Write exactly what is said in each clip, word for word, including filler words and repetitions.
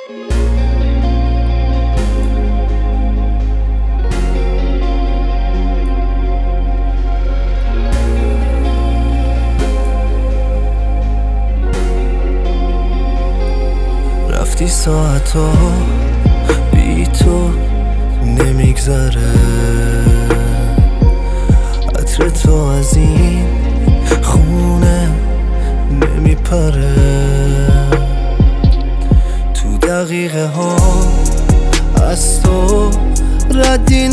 رفتی ساعتا بی تو نمیگذره، عطر تو از این خونه نمیپره. تو دقیقه ها از تو ردی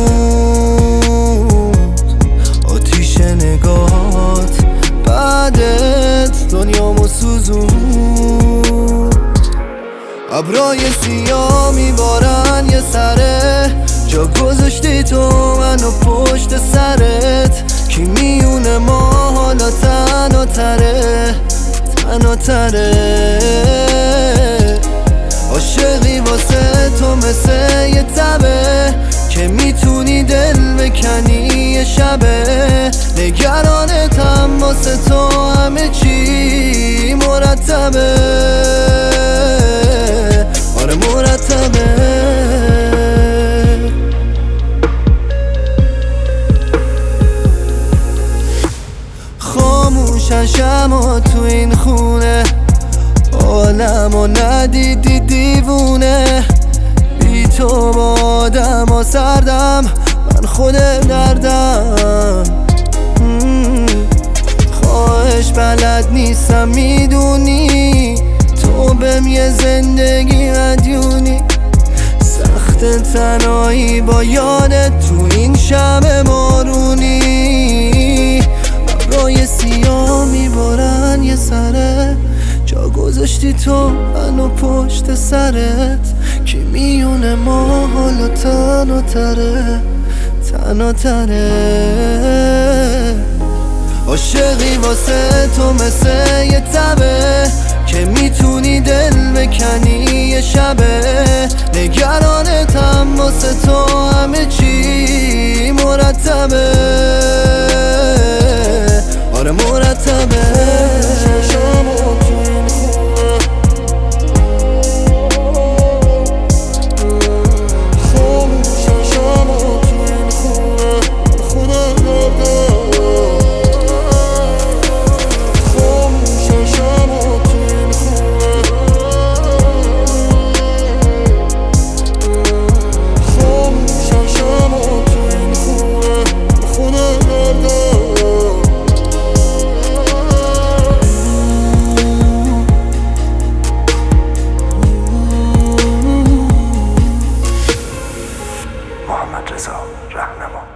نموند، آتیش نگاهات بعدت دنیامو سوزوند. ابرای سیاه میبارن یه سره، جا گذاشتی تو منو پشت سرت. کی میونه ما حالا تنها تره تنها تره. عاشقی واسه تو مثل یه تبه که میتونی دل بکنی یه شبه. نگرانتم واسه تو همه چی مرتبه، آره مرتبه. خاموشن شما تو این خونه، عالمو ندیدی دیوونه. بی تو با آدم ها سردم، من خود دردم. خواهش بلد نیستم میدونی، تو بهم یه زندگی مدیونی. سخت تنهایی با یادت تو این شب بارونی. ابرای سیاه میبارن یه سره، جا گذاشتی تو منو پشت سرت. کی میونه ما حالا تنها تره تنها تره. عاشقی واسه تو مثل یه تبه که میتونی دل بکنی یه شبه. نگرانتم واسه تو همه چی مرتبه، آره مرتبه. محمد رضا رهنما.